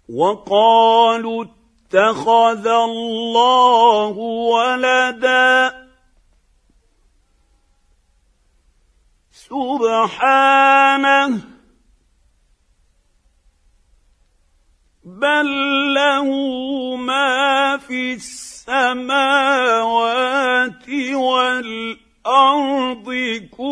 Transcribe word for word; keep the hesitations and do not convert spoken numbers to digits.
وقالوا اتخذ الله ولدا سبحانه بل له ما في السماوات والارض